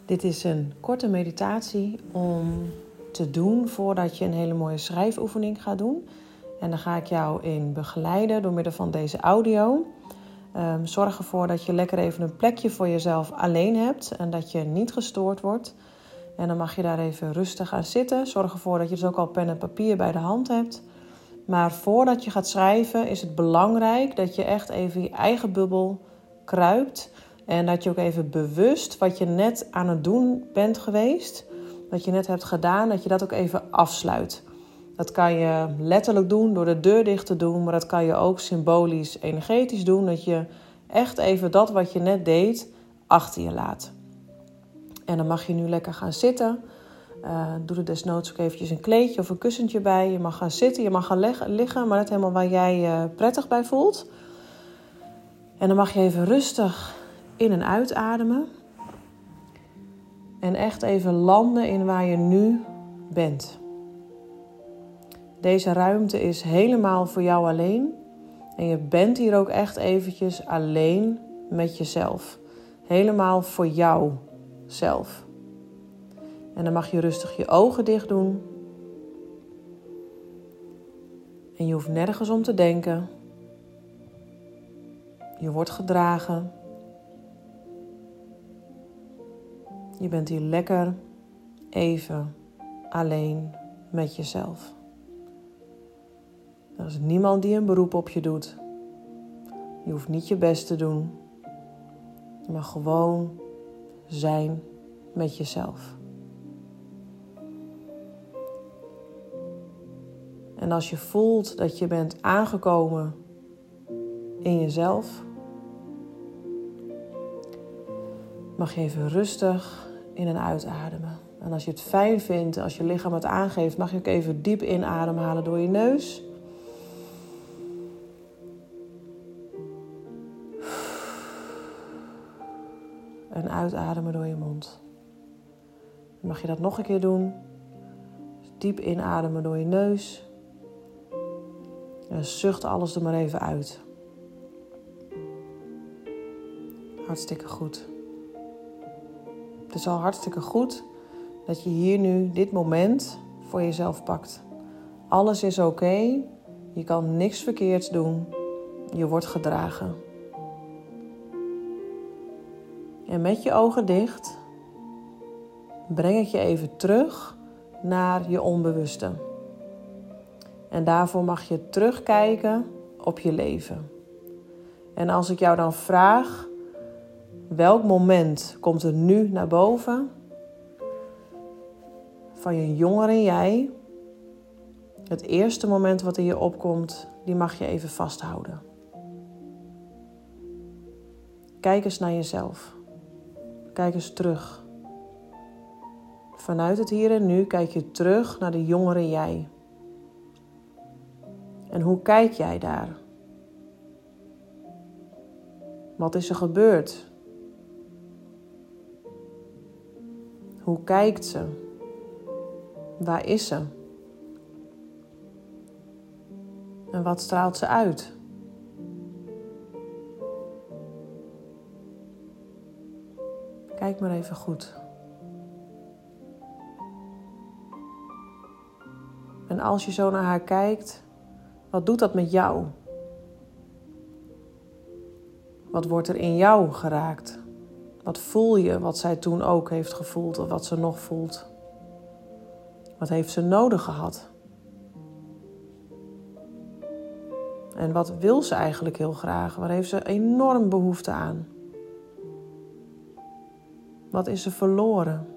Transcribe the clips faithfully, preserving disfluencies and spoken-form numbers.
Dit is een korte meditatie om te doen voordat je een hele mooie schrijfoefening gaat doen. En daar ga ik jou in begeleiden door middel van deze audio. Um, zorg ervoor dat je lekker even een plekje voor jezelf alleen hebt en dat je niet gestoord wordt. En dan mag je daar even rustig aan zitten. Zorg ervoor dat je dus ook al pen en papier bij de hand hebt. Maar voordat je gaat schrijven is het belangrijk dat je echt even je eigen bubbel kruipt. En dat je ook even bewust wat je net aan het doen bent geweest, wat je net hebt gedaan, dat je dat ook even afsluit. Dat kan je letterlijk doen door de deur dicht te doen, maar dat kan je ook symbolisch, energetisch doen. Dat je echt even dat wat je net deed achter je laat. En dan mag je nu lekker gaan zitten. Uh, doe er desnoods ook eventjes een kleedje of een kussentje bij. Je mag gaan zitten, je mag gaan leg- liggen, maar net helemaal waar jij je uh, prettig bij voelt. En dan mag je even rustig in- en uitademen. En echt even landen in waar je nu bent. Deze ruimte is helemaal voor jou alleen. En je bent hier ook echt eventjes alleen met jezelf. Helemaal voor jou zelf. En dan mag je rustig je ogen dicht doen. En je hoeft nergens om te denken. Je wordt gedragen. Je bent hier lekker even alleen met jezelf. Er is niemand die een beroep op je doet. Je hoeft niet je best te doen. Je mag gewoon zijn met jezelf. En als je voelt dat je bent aangekomen in jezelf, mag je even rustig in- en uitademen. En als je het fijn vindt, als je lichaam het aangeeft, mag je ook even diep inademhalen door je neus. En uitademen door je mond. Dan mag je dat nog een keer doen. Dus diep inademen door je neus. En zucht alles er maar even uit. Hartstikke goed. Het is al hartstikke goed dat je hier nu dit moment voor jezelf pakt. Alles is oké. Okay. Je kan niks verkeerds doen. Je wordt gedragen. En met je ogen dicht breng ik je even terug naar je onbewuste. En daarvoor mag je terugkijken op je leven. En als ik jou dan vraag, welk moment komt er nu naar boven van je jongere jij? Het eerste moment wat in je opkomt, die mag je even vasthouden. Kijk eens naar jezelf. Kijk eens terug. Vanuit het hier en nu kijk je terug naar de jongere jij. En hoe kijk jij daar? Wat is er gebeurd? Hoe kijkt ze? Waar is ze? En wat straalt ze uit? Kijk maar even goed. En als je zo naar haar kijkt, wat doet dat met jou? Wat wordt er in jou geraakt? Wat voel je wat zij toen ook heeft gevoeld of wat ze nog voelt? Wat heeft ze nodig gehad? En wat wil ze eigenlijk heel graag? Waar heeft ze enorm behoefte aan? Wat is er verloren?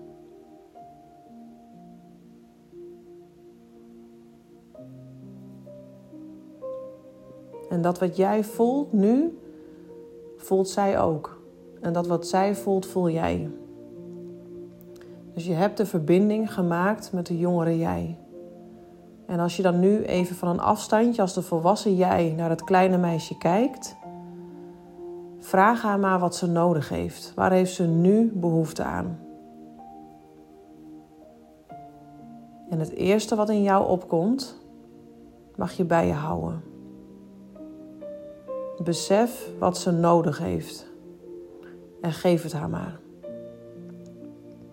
En dat wat jij voelt nu, voelt zij ook. En dat wat zij voelt, voel jij. Dus je hebt de verbinding gemaakt met de jongere jij. En als je dan nu even van een afstandje, als de volwassen jij, naar het kleine meisje kijkt, vraag haar maar wat ze nodig heeft. Waar heeft ze nu behoefte aan? En het eerste wat in jou opkomt, mag je bij je houden. Besef wat ze nodig heeft. En geef het haar maar.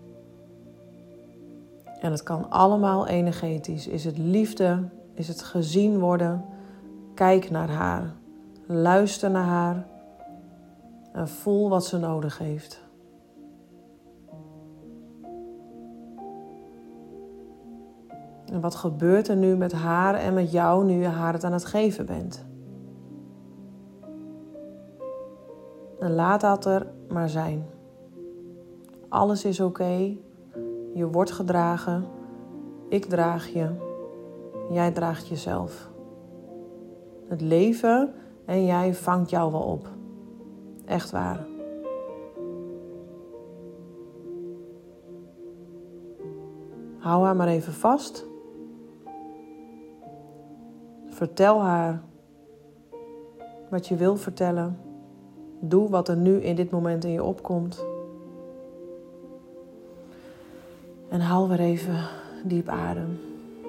En het kan allemaal energetisch. Is het liefde? Is het gezien worden? Kijk naar haar. Luister naar haar. En voel wat ze nodig heeft. En wat gebeurt er nu met haar en met jou nu je haar het aan het geven bent? En laat dat er maar zijn. Alles is oké. Je wordt gedragen. Ik draag je. Jij draagt jezelf. Het leven en jij vangt jou wel op. Echt waar. Hou haar maar even vast. Vertel haar wat je wil vertellen. Doe wat er nu in dit moment in je opkomt. En haal weer even diep adem.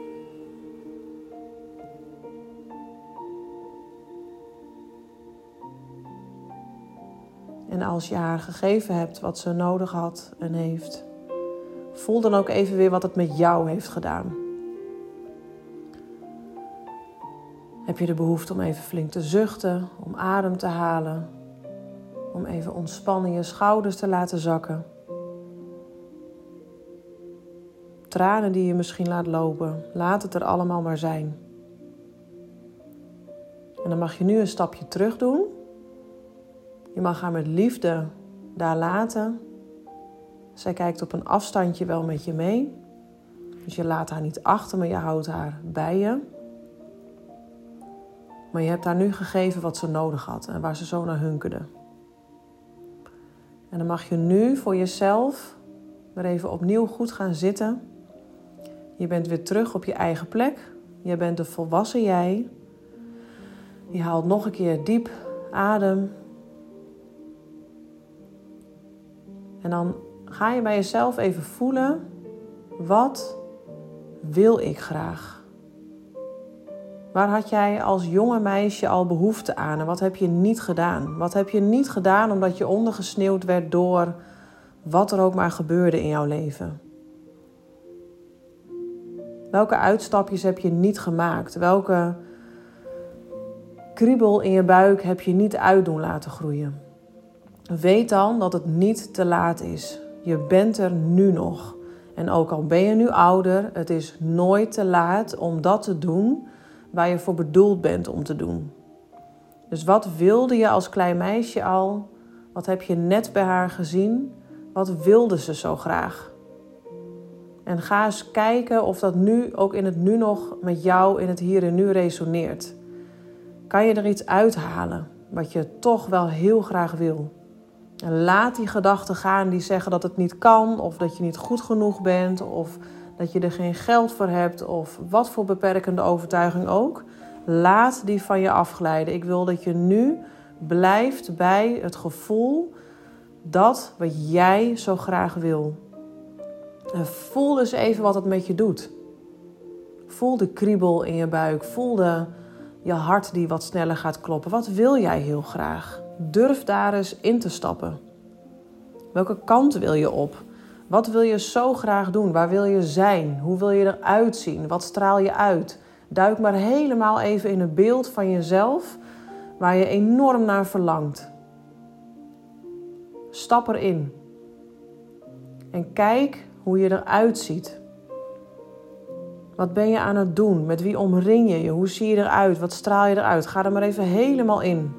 En als je haar gegeven hebt wat ze nodig had en heeft, voel dan ook even weer wat het met jou heeft gedaan. Heb je de behoefte om even flink te zuchten, om adem te halen, om even ontspannen je schouders te laten zakken? Tranen die je misschien laat lopen, laat het er allemaal maar zijn. En dan mag je nu een stapje terug doen. Je mag haar met liefde daar laten. Zij kijkt op een afstandje wel met je mee. Dus je laat haar niet achter, maar je houdt haar bij je. Maar je hebt haar nu gegeven wat ze nodig had en waar ze zo naar hunkerde. En dan mag je nu voor jezelf weer even opnieuw goed gaan zitten. Je bent weer terug op je eigen plek. Je bent de volwassen jij. Je haalt nog een keer diep adem. En dan ga je bij jezelf even voelen, wat wil ik graag? Waar had jij als jonge meisje al behoefte aan en wat heb je niet gedaan? Wat heb je niet gedaan omdat je ondergesneeuwd werd door wat er ook maar gebeurde in jouw leven? Welke uitstapjes heb je niet gemaakt? Welke kriebel in je buik heb je niet uit doen laten groeien? Weet dan dat het niet te laat is. Je bent er nu nog. En ook al ben je nu ouder, het is nooit te laat om dat te doen waar je voor bedoeld bent om te doen. Dus wat wilde je als klein meisje al? Wat heb je net bij haar gezien? Wat wilde ze zo graag? En ga eens kijken of dat nu ook in het nu nog met jou in het hier en nu resoneert. Kan je er iets uithalen wat je toch wel heel graag wil? En laat die gedachten gaan die zeggen dat het niet kan, of dat je niet goed genoeg bent, of dat je er geen geld voor hebt, of wat voor beperkende overtuiging ook. Laat die van je afglijden. Ik wil dat je nu blijft bij het gevoel dat wat jij zo graag wil. En voel eens even wat het met je doet. Voel de kriebel in je buik. Voel de, je hart die wat sneller gaat kloppen. Wat wil jij heel graag? Durf daar eens in te stappen. Welke kant wil je op? Wat wil je zo graag doen? Waar wil je zijn? Hoe wil je eruit zien? Wat straal je uit? Duik maar helemaal even in het beeld van jezelf waar je enorm naar verlangt. Stap erin. En kijk hoe je eruit ziet. Wat ben je aan het doen? Met wie omring je je? Hoe zie je eruit? Wat straal je eruit? Ga er maar even helemaal in.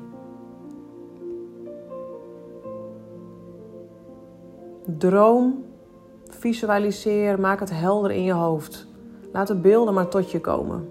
Droom, visualiseer, maak het helder in je hoofd. Laat de beelden maar tot je komen.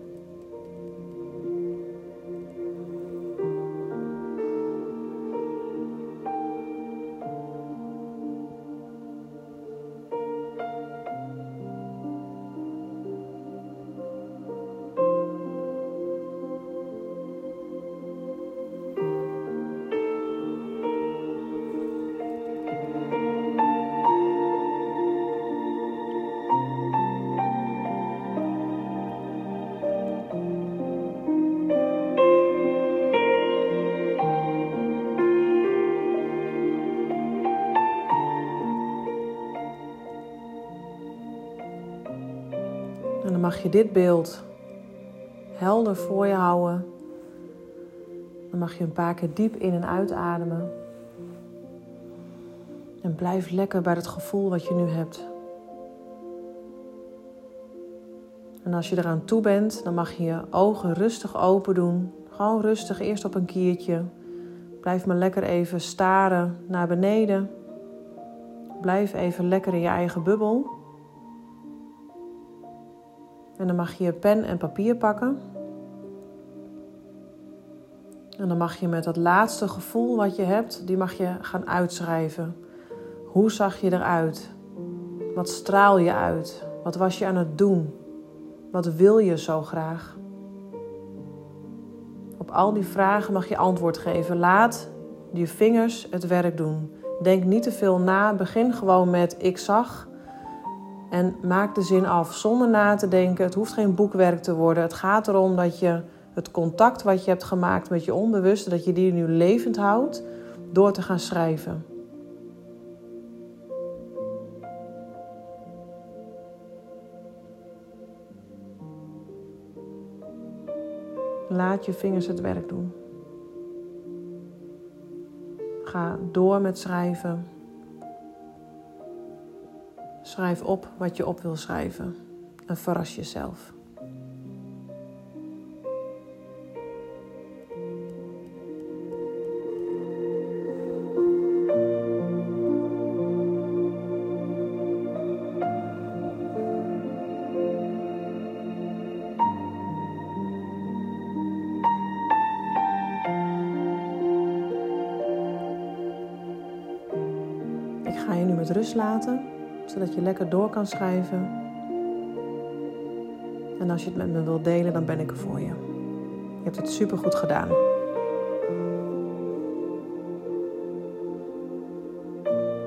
En dan mag je dit beeld helder voor je houden. Dan mag je een paar keer diep in en uitademen. En blijf lekker bij het gevoel wat je nu hebt. En als je eraan toe bent, dan mag je je ogen rustig open doen. Gewoon rustig, eerst op een kiertje. Blijf maar lekker even staren naar beneden. Blijf even lekker in je eigen bubbel. En dan mag je je pen en papier pakken. En dan mag je met dat laatste gevoel wat je hebt, die mag je gaan uitschrijven. Hoe zag je eruit? Wat straal je uit? Wat was je aan het doen? Wat wil je zo graag? Op al die vragen mag je antwoord geven. Laat je vingers het werk doen. Denk niet te veel na. Begin gewoon met ik zag. En maak de zin af zonder na te denken. Het hoeft geen boekwerk te worden. Het gaat erom dat je het contact wat je hebt gemaakt met je onbewuste, dat je die nu levend houdt door te gaan schrijven. Laat je vingers het werk doen. Ga door met schrijven. Schrijf op wat je op wil schrijven. En verras jezelf. Ik ga je nu met rust laten, zodat je lekker door kan schrijven. En als je het met me wilt delen, dan ben ik er voor je. Je hebt het supergoed gedaan.